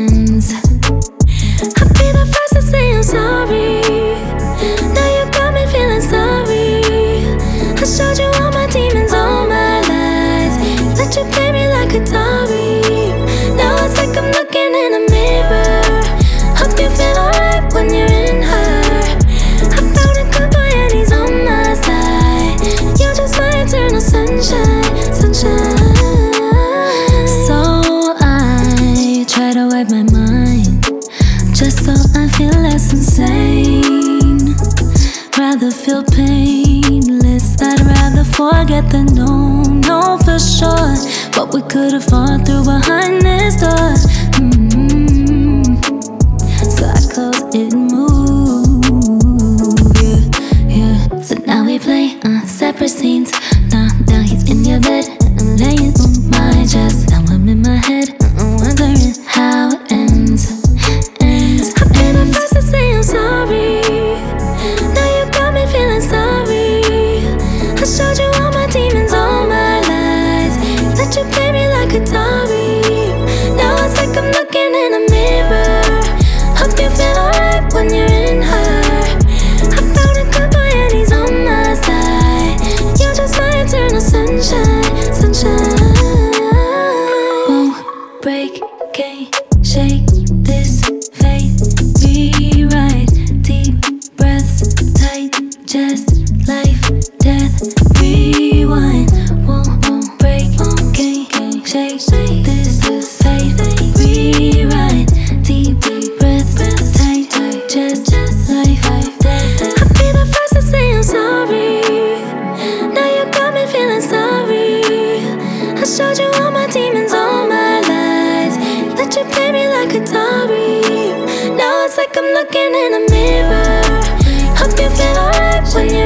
ends. I'll be the first to say I'm sorry. Now you got me feeling sorry. I showed you all my demons, all my lies. Let you play me like a Atari. Now it's like I'm looking in a mirror. Hope you feel alright when you're in her. I found a good boy and he's on my side. You're just my eternal sunshine, sunshine. So I try to wipe my mind, just so I feel less insane. Rather feel painless, I'd rather forget than know for sure what we could have fought through behind this door. So I close it and move, yeah. So now we play separate scenes. Now he's in your bed, I'm laying on my chest. Now I'm in my head, wondering how it ends. I've been the first to say I'm sorry. Now you got me feeling sorry. I showed you all my demons, all my lies. Let you play me like a Atari. Now it's like I'm looking in a mirror. Hope you feel alright when you're in her. I found a good boy and he's on my side. You're just my eternal sunshine, sunshine. Won't break, can't shake this fate. Rewrite, deep breaths, tight chest, life, death, rewind. Won't break, can't shake this fate. Rewrite, deep breaths, tight chest, life, death. I'll be the first to say I'm sorry. Now you got me feeling sorry. I showed you all my demons, all my lies. Let you play me like a Atari. Now it's like I'm looking in a mirror. Hope you feel alright when you're